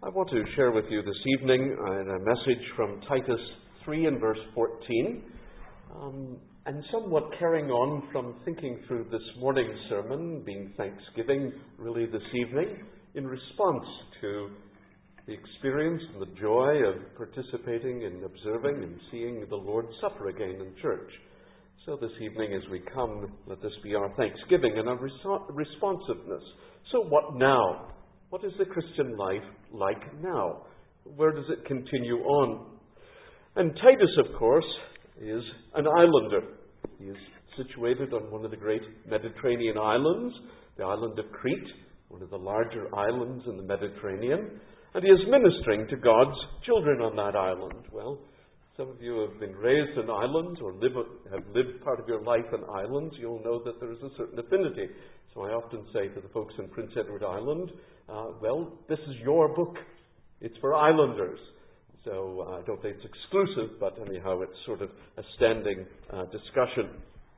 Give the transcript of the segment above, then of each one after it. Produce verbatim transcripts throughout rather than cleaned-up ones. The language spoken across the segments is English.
I want to share with you this evening uh, a message from Titus three and verse fourteen, um, and somewhat carrying on from thinking through this morning's sermon, being Thanksgiving really this evening, in response to the experience and the joy of participating in observing and seeing the Lord's Supper again in church. So this evening as we come, let this be our thanksgiving and our res- responsiveness. So what now? What is the Christian life like now? Where does it continue on? And Titus, of course, is an islander. He is situated on one of the great Mediterranean islands, the island of Crete, one of the larger islands in the Mediterranean, and he is ministering to God's children on that island. Well, some of you have been raised on islands or live, have lived part of your life on islands. You'll know that there is a certain affinity. So I often say to the folks in Prince Edward Island, uh, well, this is your book. It's for islanders. So uh, I don't think it's exclusive, but anyhow, it's sort of a standing uh, discussion.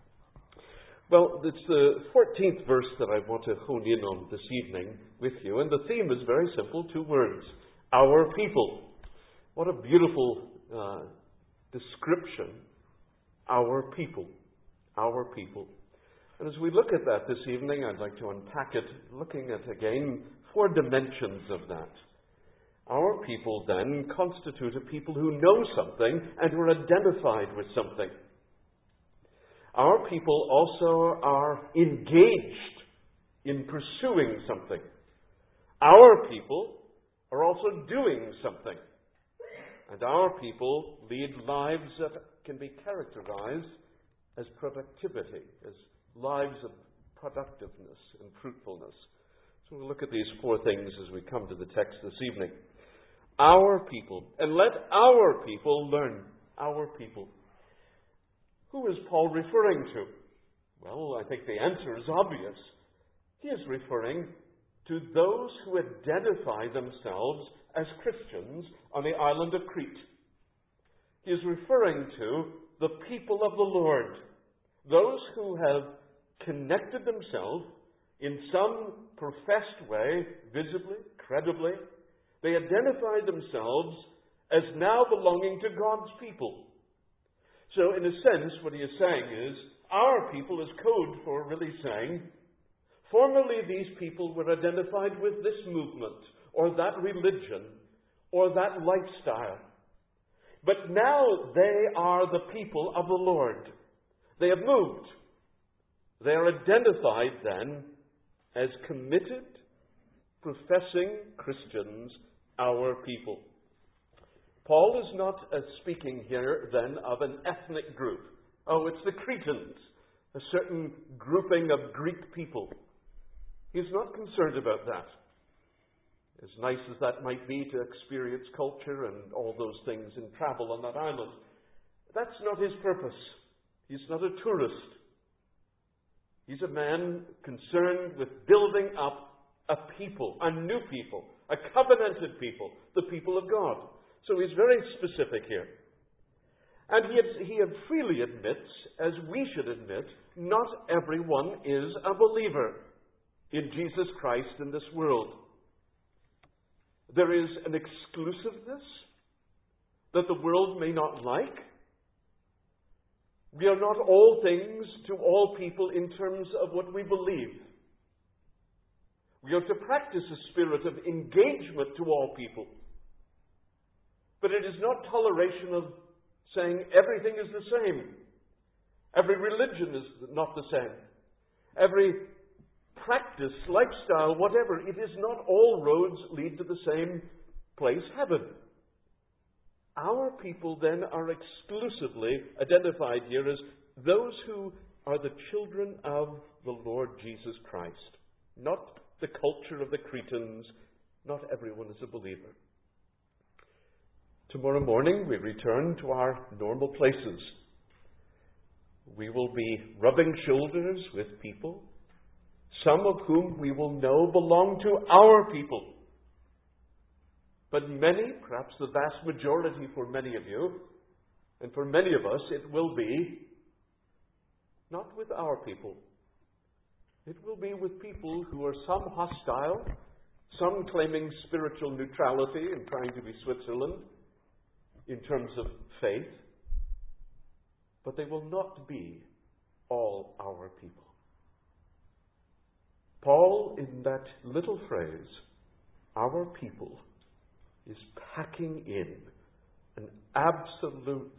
Well, it's the fourteenth verse that I want to hone in on this evening with you. And the theme is very simple, two words: our people. What a beautiful uh, description. Our people. Our people. And as we look at that this evening, I'd like to unpack it, looking at, again, four dimensions of that. Our people, then, constitute a people who know something and who are identified with something. Our people also are engaged in pursuing something. Our people are also doing something. And our people lead lives that can be characterized as productivity, as lives of productiveness and fruitfulness. So we'll look at these four things as we come to the text this evening. Our people. And let our people learn. Our people. Who is Paul referring to? Well, I think the answer is obvious. He is referring to those who identify themselves as Christians on the island of Crete. He is referring to the people of the Lord. Those who have connected themselves in some professed way, visibly, credibly. They identify themselves as now belonging to God's people. So in a sense, what he is saying is, our people is code for really saying, formerly these people were identified with this movement, or that religion, or that lifestyle. But now they are the people of the Lord. They have moved. They are identified then as committed, professing Christians, our people. Paul is not uh, speaking here then of an ethnic group. Oh, it's the Cretans, a certain grouping of Greek people. He's not concerned about that. As nice as that might be to experience culture and all those things in travel on that island, that's not his purpose. He's not a tourist. He's a man concerned with building up a people, a new people, a covenanted people, the people of God. So he's very specific here. And he, he freely admits, as we should admit, not everyone is a believer in Jesus Christ in this world. There is an exclusiveness that the world may not like. We are not all things to all people in terms of what we believe. We are to practice a spirit of engagement to all people. But it is not toleration of saying everything is the same. Every religion is not the same. Every practice, lifestyle, whatever, it is not all roads lead to the same place, heaven. Our people then are exclusively identified here as those who are the children of the Lord Jesus Christ. Not the culture of the Cretans. Not everyone is a believer. Tomorrow morning we return to our normal places. We will be rubbing shoulders with people, some of whom we will know belong to our people. But many, perhaps the vast majority for many of you, and for many of us, it will be not with our people. It will be with people who are some hostile, some claiming spiritual neutrality and trying to be Switzerland in terms of faith, but they will not be all our people. Paul, in that little phrase, our people, is packing in an absolute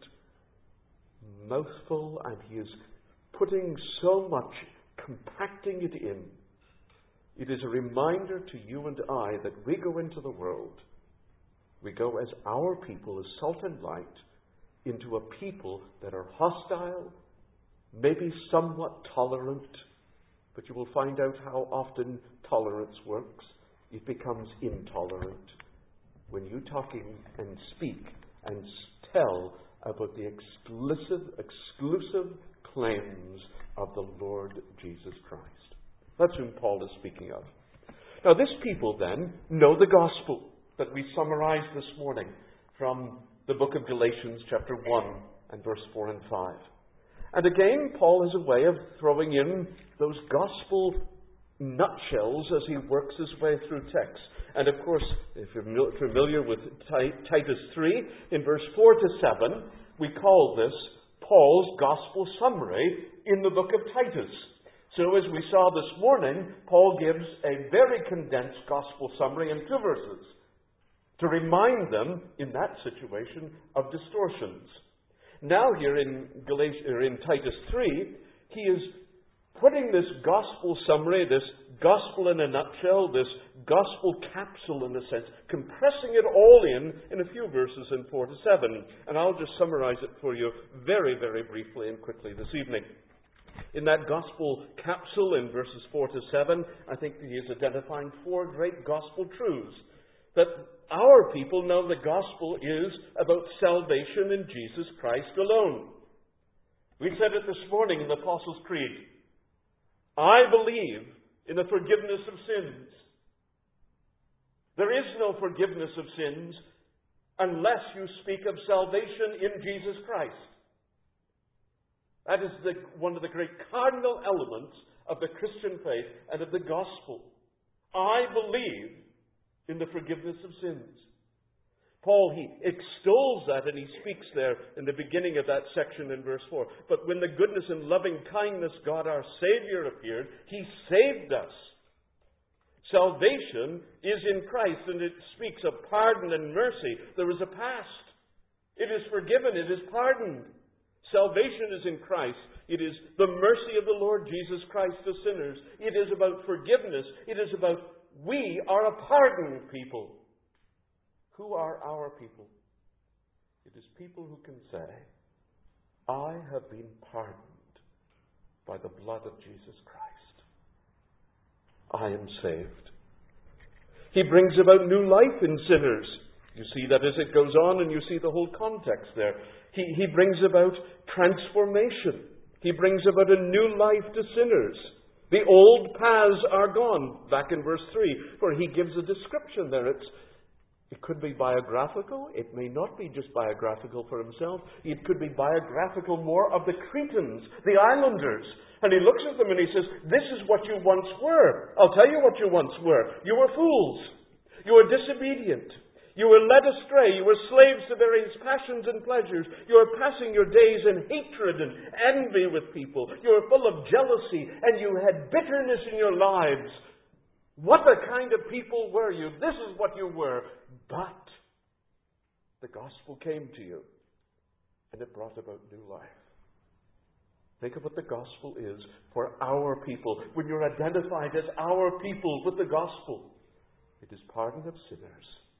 mouthful, and he is putting so much, compacting it in. It is a reminder to you and I that we go into the world, we go as our people, as salt and light, into a people that are hostile, maybe somewhat tolerant, but you will find out how often tolerance works. It becomes intolerant when you talking and speak and tell about the exclusive, exclusive claims of the Lord Jesus Christ. That's whom Paul is speaking of. Now, this people then know the gospel that we summarized this morning from the book of Galatians, chapter one, and verse four and five. And again, Paul has a way of throwing in those gospel nutshells as he works his way through text. And of course, if you're familiar with Titus three, in verse four to seven, we call this Paul's gospel summary in the book of Titus. So as we saw this morning, Paul gives a very condensed gospel summary in two verses to remind them, in that situation, of distortions. Now here in, Galatia, or in Titus three, he is putting this gospel summary, this gospel in a nutshell, this gospel capsule in a sense, compressing it all in in a few verses in four to seven. And I'll just summarize it for you very, very briefly and quickly this evening. In that gospel capsule in verses four to seven, I think he is identifying four great gospel truths. That our people know the gospel is about salvation in Jesus Christ alone. We said it this morning in the Apostles' Creed. I believe in the forgiveness of sins. There is no forgiveness of sins unless you speak of salvation in Jesus Christ. That is the, one of the great cardinal elements of the Christian faith and of the gospel. I believe in the forgiveness of sins. Paul, he extols that, and he speaks there in the beginning of that section in verse four. But when the goodness and loving kindness God our Savior appeared, he saved us. Salvation is in Christ, and it speaks of pardon and mercy. There is a past. It is forgiven. It is pardoned. Salvation is in Christ. It is the mercy of the Lord Jesus Christ to sinners. It is about forgiveness. It is about we are a pardoned people. Who are our people? It is people who can say, I have been pardoned by the blood of Jesus Christ. I am saved. He brings about new life in sinners. You see that as it goes on, and you see the whole context there. He, he brings about transformation. He brings about a new life to sinners. The old paths are gone, back in verse three, where he gives a description there. It's, it could be biographical. It may not be just biographical for himself. It could be biographical more of the Cretans, the islanders. And he looks at them and he says, this is what you once were. I'll tell you what you once were. You were fools. You were disobedient. You were led astray. You were slaves to various passions and pleasures. You were passing your days in hatred and envy with people. You were full of jealousy, and you had bitterness in your lives. What a kind of people were you? This is what you were. But the gospel came to you, and it brought about new life. Think of what the gospel is for our people. When you're identified as our people with the gospel, it is pardon of sinners.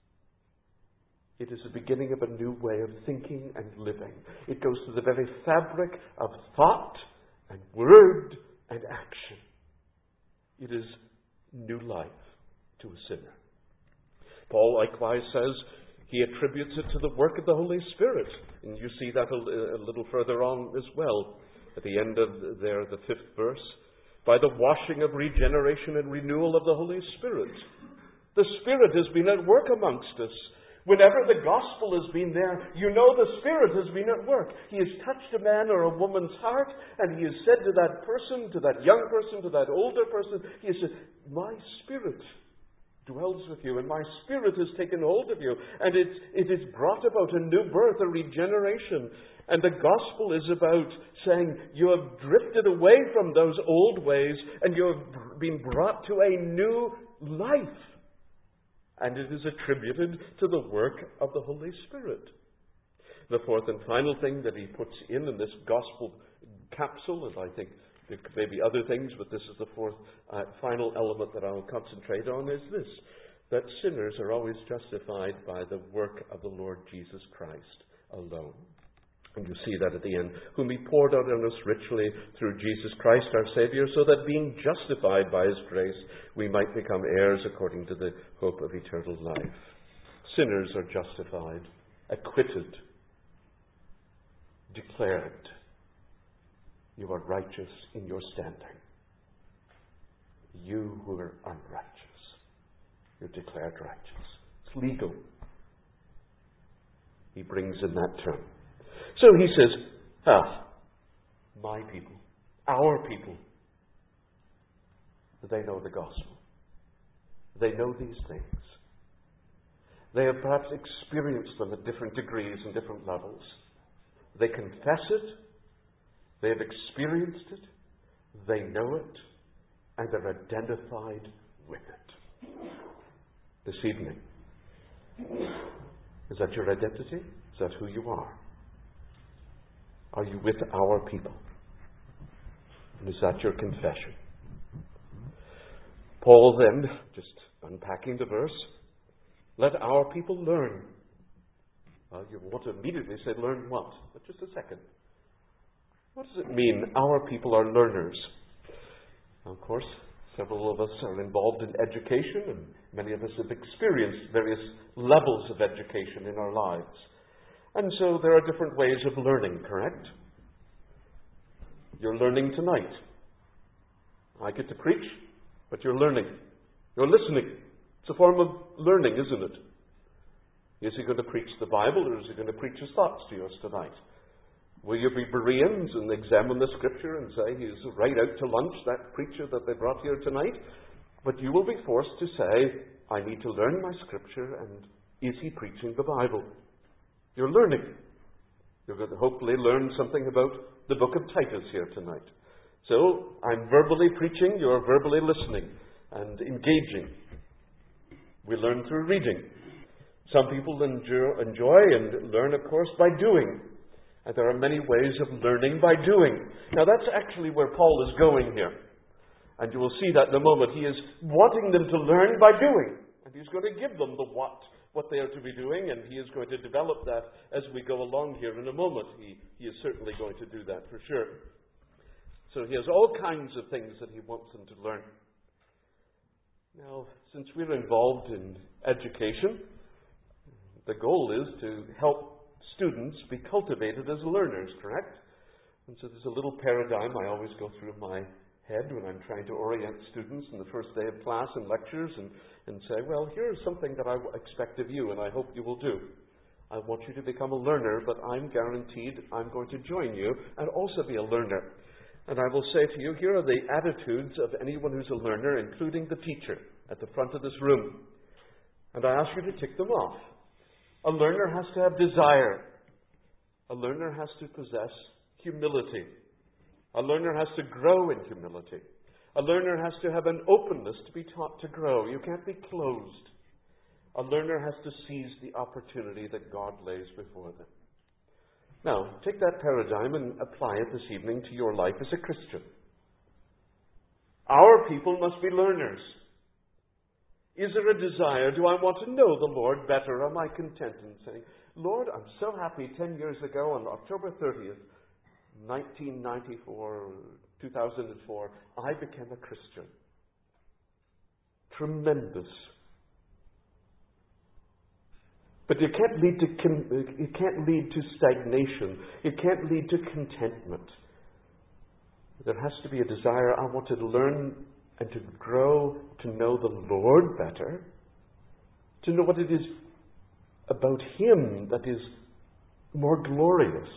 It is the beginning of a new way of thinking and living. It goes to the very fabric of thought and word and action. It is new life to a sinner. Paul likewise says he attributes it to the work of the Holy Spirit. And you see that a, a little further on as well. At the end of there, the fifth verse. By the washing of regeneration and renewal of the Holy Spirit. The Spirit has been at work amongst us. Whenever the gospel has been there, you know the Spirit has been at work. He has touched a man or a woman's heart, and he has said to that person, to that young person, to that older person, he has said, my Spirit dwells with you, and my Spirit has taken hold of you, and it, it is brought about a new birth, a regeneration. And the gospel is about saying you have drifted away from those old ways, and you have been brought to a new life. And it is attributed to the work of the Holy Spirit. The fourth and final thing that he puts in in this gospel capsule, and I think there may be other things, but this is the fourth uh, final element that I'll concentrate on, is this: that sinners are always justified by the work of the Lord Jesus Christ alone. And you see that at the end, whom he poured out on us richly through Jesus Christ our Saviour, so that being justified by his grace, we might become heirs according to the hope of eternal life. Sinners are justified, acquitted, declared. You are righteous in your standing. You who are unrighteous, you're declared righteous. It's legal. He brings in that term. So he says, ah, my people, our people, they know the gospel. They know these things. They have perhaps experienced them at different degrees and different levels. They confess it. They have experienced it. They know it. And they're identified with it. This evening, is that your identity? Is that who you are? Are you with our people? And is that your confession? Paul then, just unpacking the verse, let our people learn. Well, you want to immediately say, learn what? But just a second. What does it mean, our people are learners? Now, of course, several of us are involved in education, and many of us have experienced various levels of education in our lives. And so there are different ways of learning, correct? You're learning tonight. I get to preach, but you're learning. You're listening. It's a form of learning, isn't it? Is he going to preach the Bible, or is he going to preach his thoughts to us tonight? Will you be Bereans and examine the Scripture and say he's right out to lunch, that preacher that they brought here tonight? But you will be forced to say, I need to learn my Scripture, and is he preaching the Bible? You're learning. You're going to hopefully learn something about the book of Titus here tonight. So, I'm verbally preaching, you're verbally listening and engaging. We learn through reading. Some people enjoy, enjoy and learn, of course, by doing. And there are many ways of learning by doing. Now, that's actually where Paul is going here. And you will see that in a moment. He is wanting them to learn by doing. And he's going to give them the what. what they are to be doing, and he is going to develop that as we go along here in a moment. He, he is certainly going to do that for sure. So he has all kinds of things that he wants them to learn. Now, since we're involved in education, the goal is to help students be cultivated as learners, correct? And so there's a little paradigm I always go through in my head when I'm trying to orient students in the first day of class and lectures and, and say, well, here's something that I expect of you and I hope you will do. I want you to become a learner, but I'm guaranteed I'm going to join you and also be a learner. And I will say to you, here are the attitudes of anyone who's a learner, including the teacher at the front of this room. And I ask you to tick them off. A learner has to have desire. A learner has to possess humility. A learner has to grow in humility. A learner has to have an openness to be taught to grow. You can't be closed. A learner has to seize the opportunity that God lays before them. Now, take that paradigm and apply it this evening to your life as a Christian. Our people must be learners. Is there a desire? Do I want to know the Lord better? Am I content in saying, Lord, I'm so happy ten years ago on October thirtieth, nineteen ninety-four, two thousand four, I became a Christian. Tremendous. But it can't lead to con- it can't lead to stagnation. It can't lead to contentment. There has to be a desire. I want to learn and to grow to know the Lord better, to know what it is about Him that is more glorious.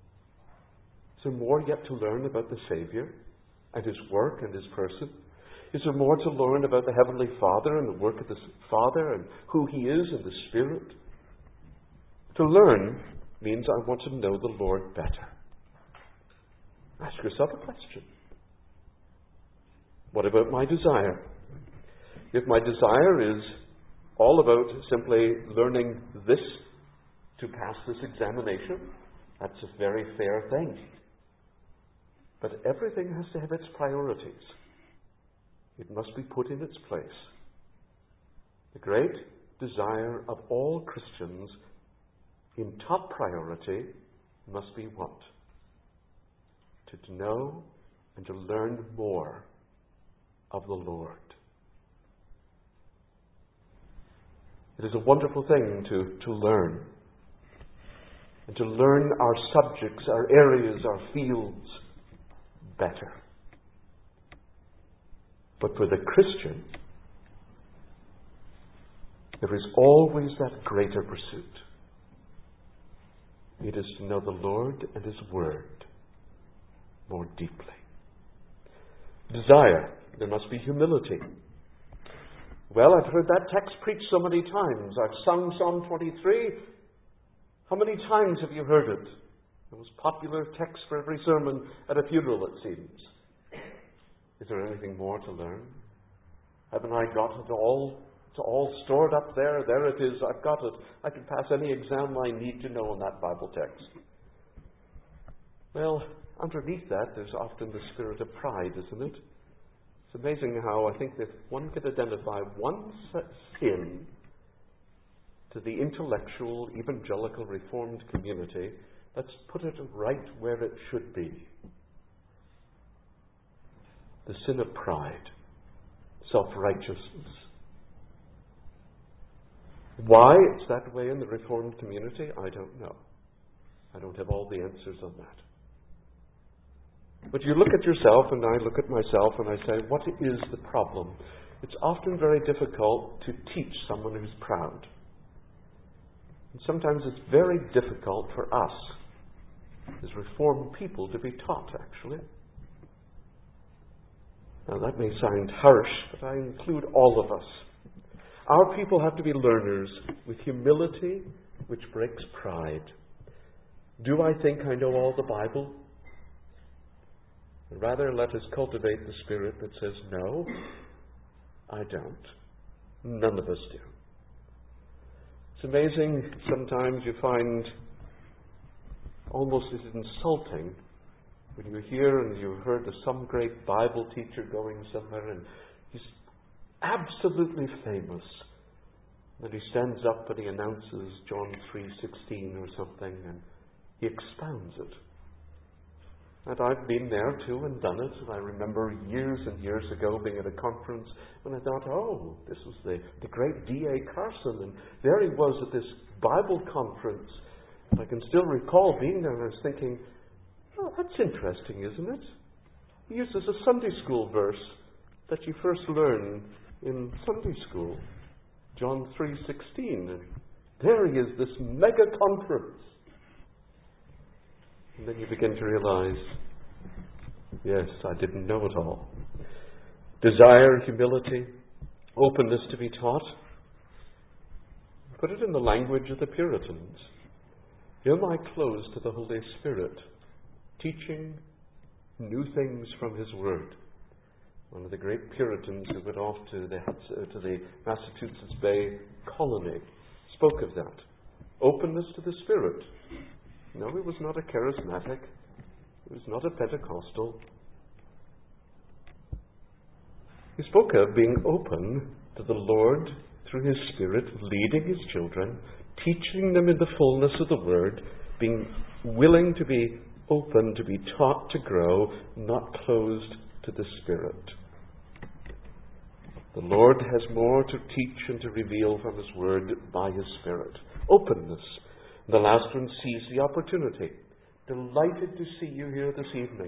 Is there more yet to learn about the Savior and His work and His person? Is there more to learn about the Heavenly Father and the work of the Father and who He is and the Spirit? To learn means I want to know the Lord better. Ask yourself a question. What about my desire? If my desire is all about simply learning this to pass this examination, that's a very fair thing. But everything has to have its priorities. It must be put in its place. The great desire of all Christians in top priority must be what? To know and to learn more of the Lord. It is a wonderful thing to, to learn. And to learn our subjects, our areas, our fields better. But for the Christian, there is always that greater pursuit. It is to know the Lord and His Word more deeply. Desire. There must be humility. Well, I've heard that text preached so many times. I've sung Psalm twenty-three. How many times have you heard it? It was popular text for every sermon at a funeral, it seems. Is there anything more to learn? Haven't I got it all? It's all stored up there. There it is. I've got it. I can pass any exam I need to know on that Bible text. Well, underneath that, there's often the spirit of pride, isn't it? It's amazing how I think that one could identify one such sin to the intellectual, evangelical, reformed community that's put it right where it should be. The sin of pride, self-righteousness. Why it's that way in the reformed community, I don't know. I don't have all the answers on that. But you look at yourself and I look at myself and I say, what is the problem? It's often very difficult to teach someone who's proud. And sometimes it's very difficult for us as reformed people to be taught, actually. Now that may sound harsh, but I include all of us. Our people have to be learners with humility which breaks pride. Do I think I know all the Bible? Rather, let us cultivate the spirit that says, no, I don't. None of us do. It's amazing, sometimes you find almost as insulting when you hear and you've heard of some great Bible teacher going somewhere and he's absolutely famous. And he stands up and he announces John three sixteen or something and he expounds it. And I've been there too and done it. And I remember years and years ago being at a conference when I thought, oh, this was the, the great D A Carson. And there he was at this Bible conference. And I can still recall being there and I was thinking, oh, that's interesting, isn't it? He uses a Sunday school verse that you first learn in Sunday school. John three sixteen. And there he is, this mega conference. And then you begin to realize, yes, I didn't know it all. Desire, humility, openness to be taught. Put it in the language of the Puritans. Am I closed to the Holy Spirit, teaching new things from His Word? One of the great Puritans who went off to the, to the Massachusetts Bay colony spoke of that. Openness to the Spirit. No, he was not a charismatic. He was not a Pentecostal. He spoke of being open to the Lord through His Spirit, leading His children, teaching them in the fullness of the Word, being willing to be open, to be taught to grow, not closed to the Spirit. The Lord has more to teach and to reveal from His Word by His Spirit. Openness. The last one, seize the opportunity. Delighted to see you here this evening.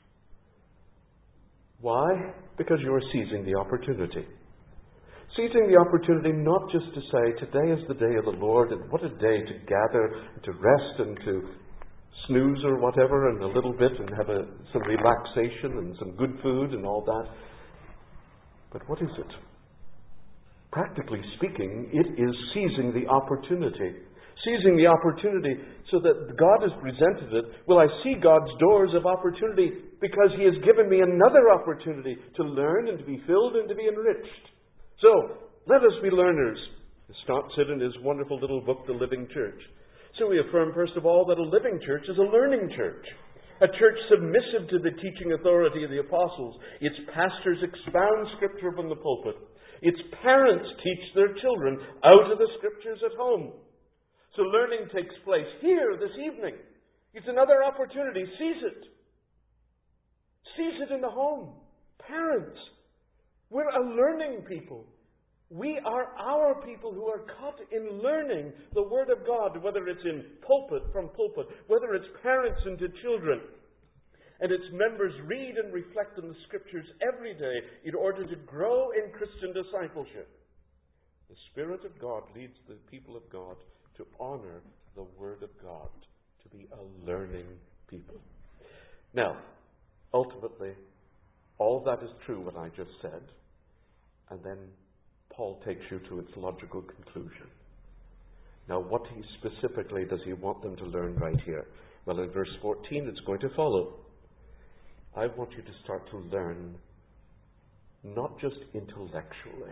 Why? Because you are seizing the opportunity. Seizing the opportunity not just to say, today is the day of the Lord, and what a day to gather, and to rest, and to snooze or whatever, and a little bit, and have a, some relaxation, and some good food, and all that. But what is it? Practically speaking, it is seizing the opportunity. Seizing the opportunity so that God has presented it. Well, I see God's doors of opportunity because He has given me another opportunity to learn and to be filled and to be enriched. So, let us be learners. Stott said in his wonderful little book, The Living Church. So we affirm, first of all, that a living church is a learning church. A church submissive to the teaching authority of the apostles. Its pastors expound Scripture from the pulpit. Its parents teach their children out of the Scriptures at home. So learning takes place here this evening. It's another opportunity. Seize it. Seize it in the home. Parents, we're a learning people. We are our people who are caught in learning the Word of God, whether it's in pulpit, from pulpit, whether it's parents into children. And its members read and reflect on the Scriptures every day in order to grow in Christian discipleship. The Spirit of God leads the people of God to honor the Word of God, to be a learning people. Now, ultimately, all that is true what I just said, and then Paul takes you to its logical conclusion. Now, what he specifically does he want them to learn right here? Well, in verse fourteen, it's going to follow. I want you to start to learn not just intellectually,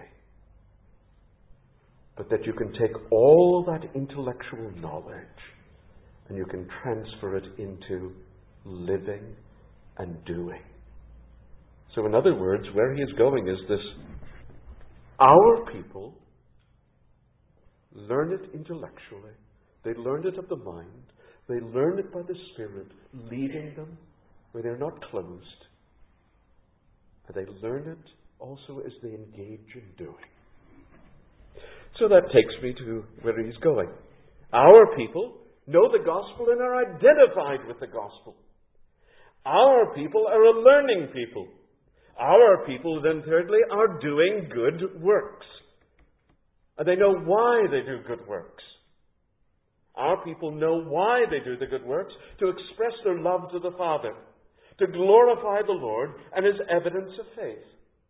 but that you can take all that intellectual knowledge and you can transfer it into living and doing. So in other words, where he is going is this: our people learn it intellectually. They learn it of the mind. They learn it by the Spirit leading them where they're not closed. And they learn it also as they engage in doing. So that takes me to where he's going. Our people know the gospel and are identified with the gospel. Our people are a learning people. Our people, then thirdly, are doing good works. And they know why they do good works. Our people know why they do the good works: to express their love to the Father, to glorify the Lord, and as evidence of faith.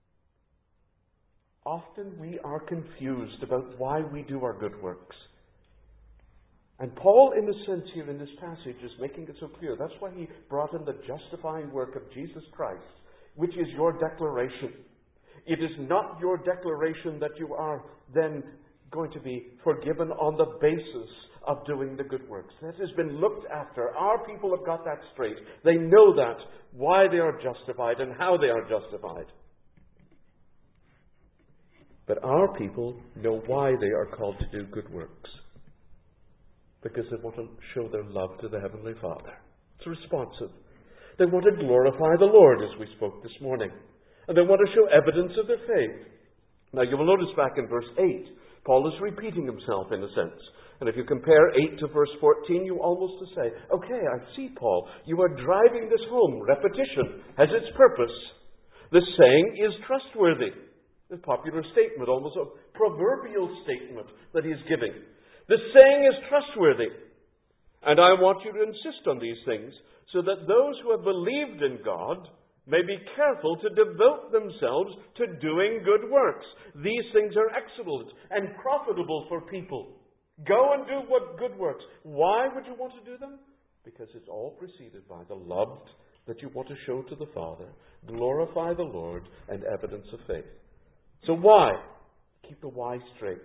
Often we are confused about why we do our good works. And Paul, in a sense here in this passage, is making it so clear. That's why he brought in the justifying work of Jesus Christ, which is your declaration. It is not your declaration that you are then going to be forgiven on the basis of doing the good works. That has been looked after. Our people have got that straight. They know that, why they are justified and how they are justified. But our people know why they are called to do good works. Because they want to show their love to the Heavenly Father. It's responsive. They want to glorify the Lord, as we spoke this morning. And they want to show evidence of their faith. Now, you will notice back in verse eight, Paul is repeating himself in a sense. And if you compare eight to verse fourteen, you almost to say, okay, I see, Paul, you are driving this home. Repetition has its purpose. The saying is trustworthy. A popular statement, almost a proverbial statement that he's giving. The saying is trustworthy. And I want you to insist on these things so that those who have believed in God may be careful to devote themselves to doing good works. These things are excellent and profitable for people. Go and do what good works. Why would you want to do them? Because it's all preceded by the love that you want to show to the Father, glorify the Lord, and evidence of faith. So why? Keep the why straight.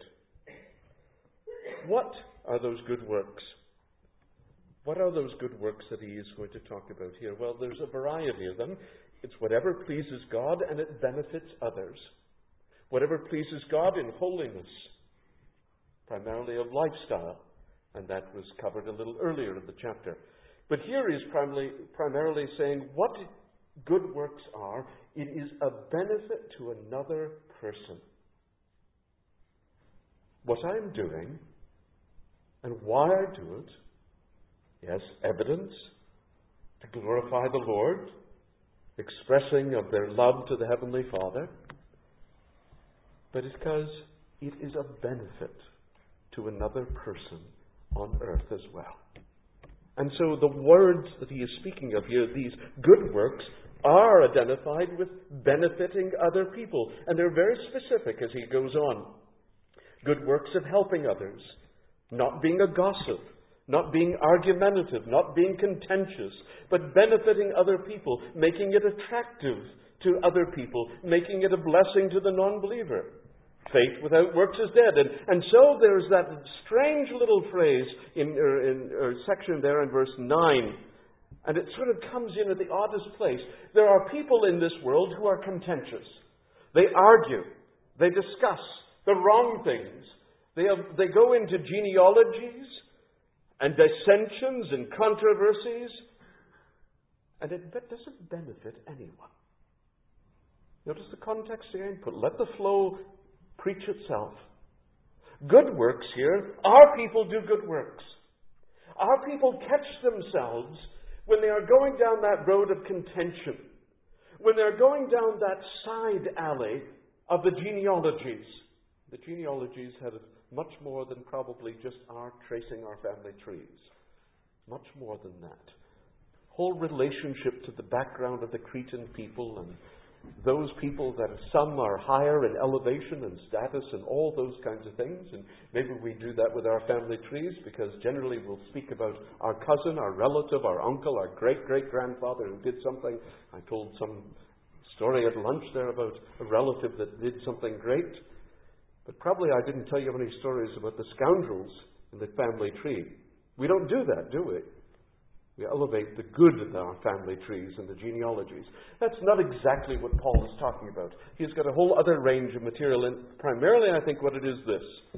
What are those good works? What are those good works that he is going to talk about here? Well, there's a variety of them. It's whatever pleases God and it benefits others. Whatever pleases God in holiness, primarily of lifestyle, and that was covered a little earlier in the chapter. But here he's primarily, primarily saying what good works are. It is a benefit to another person. What I'm doing and why I do it, yes, evidence to glorify the Lord, expressing of their love to the Heavenly Father, but it's because it is a benefit to another person on earth as well. And so the words that he is speaking of here, these good works, are identified with benefiting other people. And they're very specific as he goes on. Good works of helping others, not being a gossip, not being argumentative, not being contentious, but benefiting other people, making it attractive to other people, making it a blessing to the non-believer. Faith without works is dead. And, and so there's that strange little phrase in, er, in er, section there in verse nine. And it sort of comes in at the oddest place. There are people in this world who are contentious. They argue. They discuss the wrong things. They, have, they go into genealogies and dissensions and controversies. And it doesn't benefit anyone. Notice the context again. Put, let the flow preach itself. Good works here. Our people do good works. Our people catch themselves when they are going down that road of contention, when they're going down that side alley of the genealogies. The genealogies had much more than probably just our tracing our family trees. Much more than that. Whole relationship to the background of the Cretan people, and those people that some are higher in elevation and status and all those kinds of things. And maybe we do that with our family trees, because generally we'll speak about our cousin, our relative, our uncle, our great-great-grandfather who did something. I told some story at lunch there about a relative that did something great. But probably I didn't tell you any stories about the scoundrels in the family tree. We don't do that, do we? We elevate the good in our family trees and the genealogies. That's not exactly what Paul is talking about. He's got a whole other range of material, and primarily I think what it is this.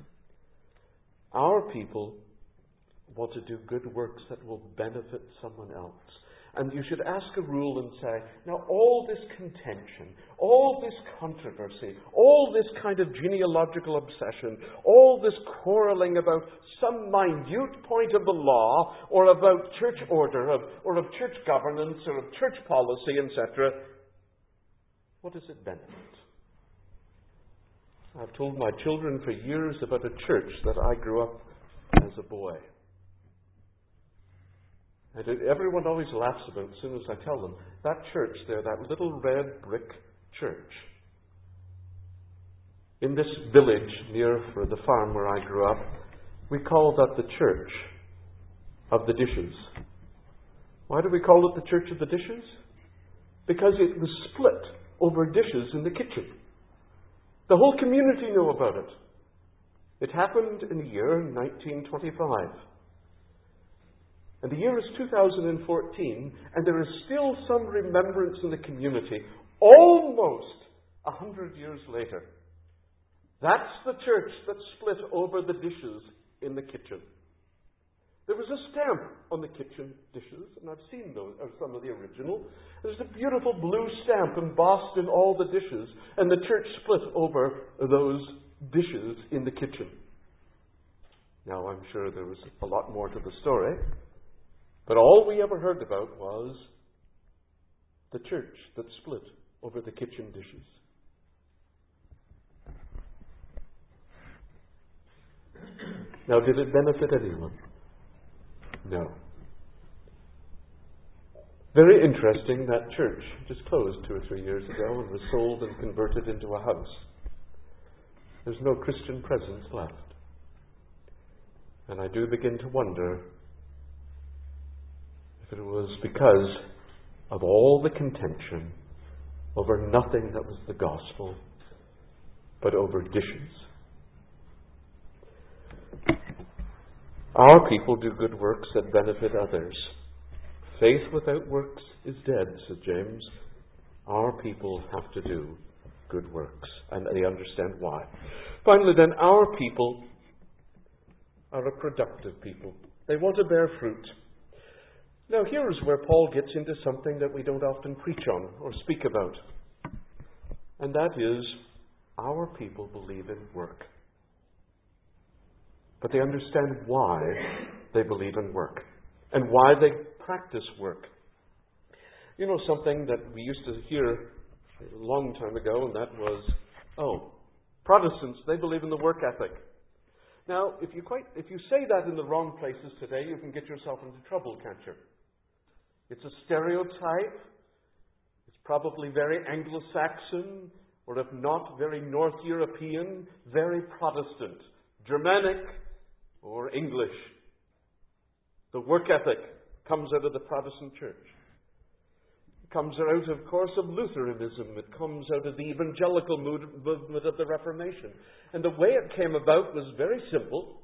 Our people want to do good works that will benefit someone else. And you should ask a rule and say, now all this contention, all this controversy, all this kind of genealogical obsession, all this quarreling about some minute point of the law, or about church order, of, or of church governance, or of church policy, et cetera, what does it benefit? I've told my children for years about a church that I grew up as a boy. And it, everyone always laughs about as soon as I tell them. That church there, that little red brick church, in this village near the farm where I grew up, we called that the church of the dishes. Why do we call it the church of the dishes? Because it was split over dishes in the kitchen. The whole community knew about it. It happened in the year nineteen twenty-five. And the year is two thousand fourteen, and there is still some remembrance in the community, almost a hundred years later. That's the church that split over the dishes in the kitchen. There was a stamp on the kitchen dishes, and I've seen those, or some of the original. There's a beautiful blue stamp embossed in all the dishes, and the church split over those dishes in the kitchen. Now, I'm sure there was a lot more to the story. But all we ever heard about was the church that split over the kitchen dishes. Now, did it benefit anyone? No. Very interesting, that church just closed two or three years ago and was sold and converted into a house. There's no Christian presence left. And I do begin to wonder if it was because of all the contention over nothing that was the gospel, but over dishes. Our people do good works that benefit others. Faith without works is dead, said James. Our people have to do good works, and they understand why. Finally then, our people are a productive people. They want to bear fruit. Now, here is where Paul gets into something that we don't often preach on or speak about. And that is, our people believe in work. But they understand why they believe in work and why they practice work. You know, something that we used to hear a long time ago, and that was, oh, Protestants, they believe in the work ethic. Now, if you quite, if you say that in the wrong places today, you can get yourself into trouble, can't you? It's a stereotype. It's probably very Anglo-Saxon, or if not, very North European, very Protestant, Germanic, or English. The work ethic comes out of the Protestant church. It comes out, of course, of Lutheranism. It comes out of the evangelical movement of the Reformation. And the way it came about was very simple.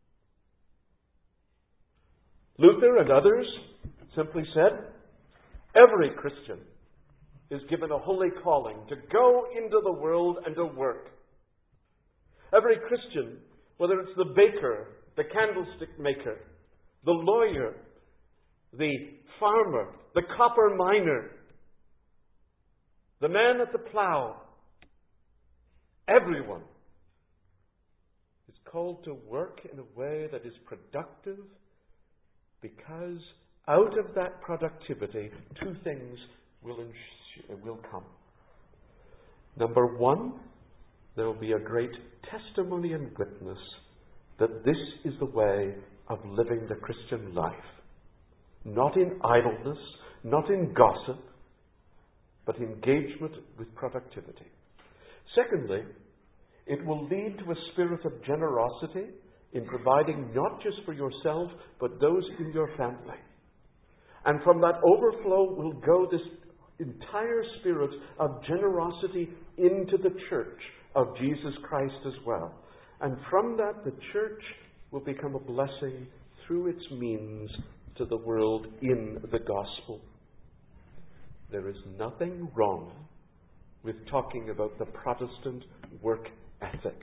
Luther and others simply said, every Christian is given a holy calling to go into the world and to work. Every Christian, whether it's the baker, the candlestick maker, the lawyer, the farmer, the copper miner, the man at the plow, everyone is called to work in a way that is productive, because out of that productivity, two things will, ensure, will come. Number one, there will be a great testimony and witness that this is the way of living the Christian life. Not in idleness, not in gossip, but engagement with productivity. Secondly, it will lead to a spirit of generosity in providing not just for yourself, but those in your family. And from that overflow will go this entire spirit of generosity into the church of Jesus Christ as well. And from that, the church will become a blessing through its means to the world in the gospel. There is nothing wrong with talking about the Protestant work ethic.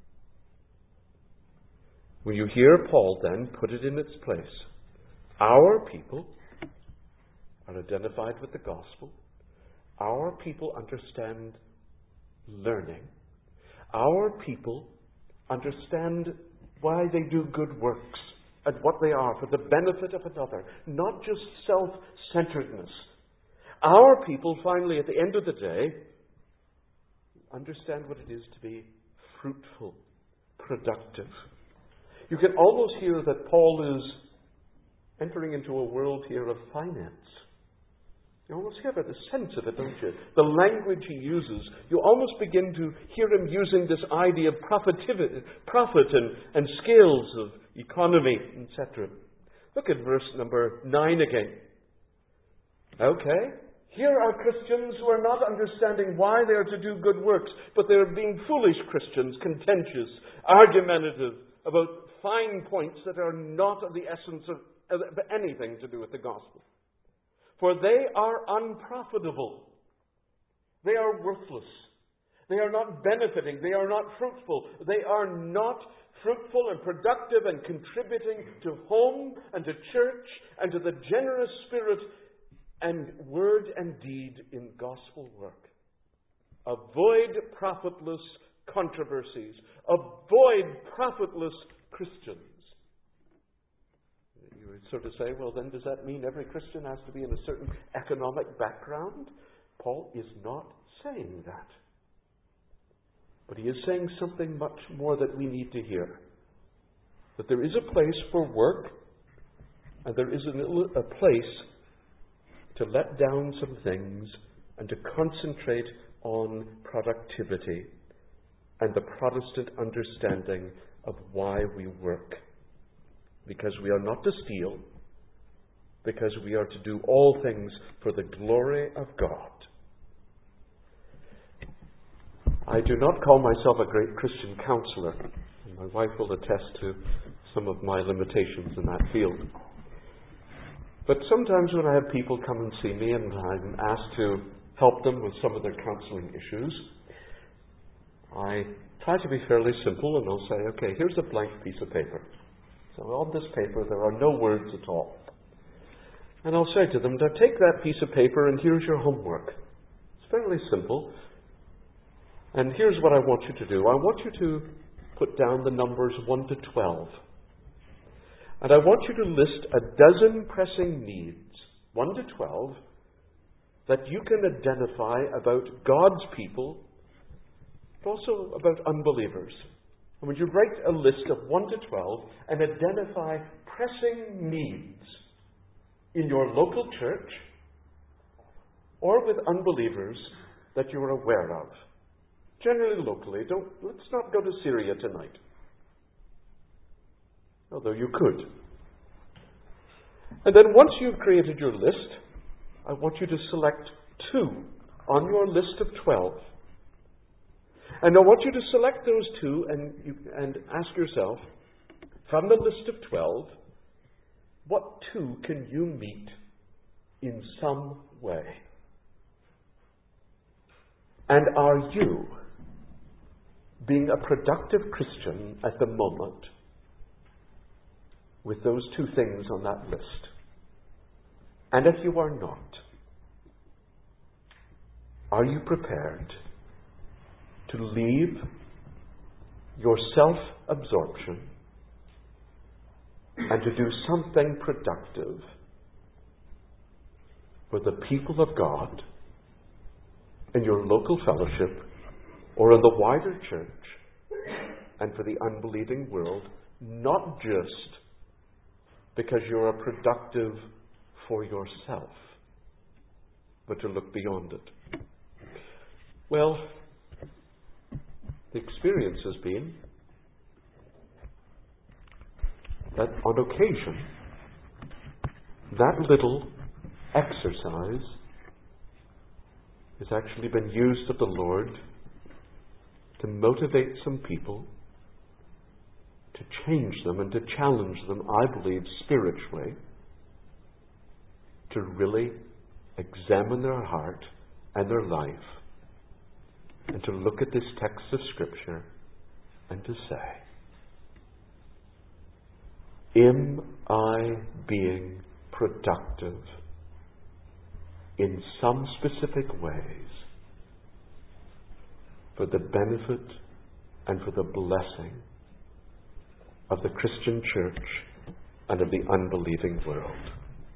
When you hear Paul then put it in its place, our people are identified with the gospel. Our people understand learning. Our people understand why they do good works and what they are for the benefit of another, not just self-centeredness. Our people, finally, at the end of the day, understand what it is to be fruitful, productive. You can almost hear that Paul is entering into a world here of finance. You almost hear the sense of it, don't you? The language he uses, you almost begin to hear him using this idea of profitivity, profit and, and scales of economy, et cetera. Look at verse number nine again. Okay, here are Christians who are not understanding why they are to do good works, but they are being foolish Christians, contentious, argumentative about fine points that are not of the essence of, of anything to do with the gospel. For they are unprofitable. They are worthless. They are not benefiting. They are not fruitful. They are not fruitful and productive and contributing to home and to church and to the generous spirit and word and deed in gospel work. Avoid profitless controversies. Avoid profitless Christians. You would sort of say, well, then does that mean every Christian has to be in a certain economic background? Paul is not saying that. But he is saying something much more that we need to hear. That there is a place for work, and there is a, a place to let down some things and to concentrate on productivity and the Protestant understanding of why we work. Because we are not to steal, because we are to do all things for the glory of God. I do not call myself a great Christian counselor, and my wife will attest to some of my limitations in that field. But sometimes when I have people come and see me and I'm asked to help them with some of their counseling issues, I try to be fairly simple, and I'll say, okay, here's a blank piece of paper. So on this paper there are no words at all. And I'll say to them, now take that piece of paper and here's your homework. It's fairly simple. And here's what I want you to do. I want you to put down the numbers one to twelve. And I want you to list a dozen pressing needs, one to twelve, that you can identify about God's people, but also about unbelievers. And would you write a list of one to twelve and identify pressing needs in your local church or with unbelievers that you are aware of? Generally locally. Don't, let's not go to Syria tonight. Although you could. And then once you've created your list, I want you to select two on your list of twelve. And I want you to select those two and, you, and ask yourself, from the list of twelve, what two can you meet in some way? And are you being a productive Christian at the moment with those two things on that list? And if you are not, are you prepared to leave your self-absorption and to do something productive for the people of God in your local fellowship or in the wider church and for the unbelieving world, not just because you're a productive for yourself, but to look beyond it? Well, the experience has been that on occasion, that little exercise has actually been used of the Lord to motivate some people, to change them and to challenge them, I believe, spiritually, to really examine their heart and their life and to look at this text of Scripture and to say, am I being productive in some specific ways for the benefit and for the blessing of the Christian church and of the unbelieving world?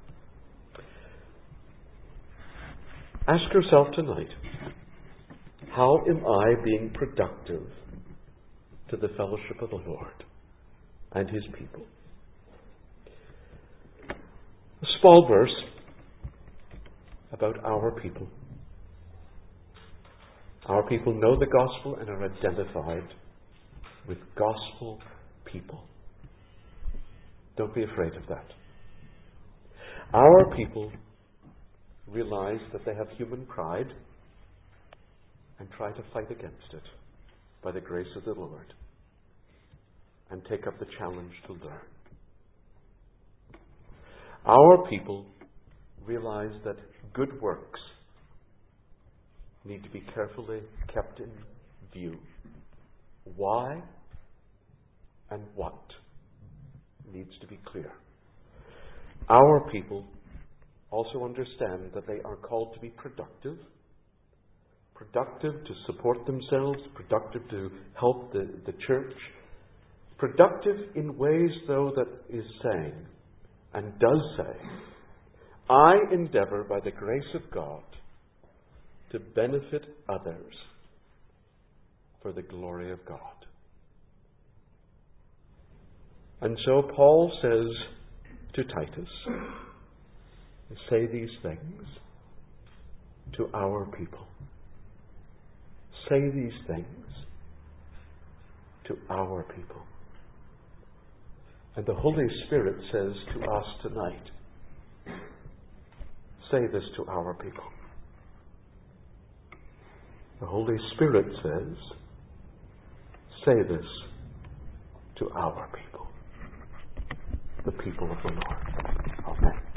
Ask yourself tonight, how am I being productive to the fellowship of the Lord and His people? A small verse about our people. Our people know the gospel and are identified with gospel people. Don't be afraid of that. Our people realize that they have human pride and try to fight against it by the grace of the Lord and take up the challenge to learn. Our people realize that good works need to be carefully kept in view. Why and what needs to be clear. Our people also understand that they are called to be productive, productive to support themselves, productive to help the, the church, productive in ways, though, that is saying and does say, I endeavor by the grace of God to benefit others for the glory of God. And so Paul says to Titus, say these things to our people. Say these things to our people. And the Holy Spirit says to us tonight, say this to our people. The Holy Spirit says, say this to our people, the people of the Lord. Amen.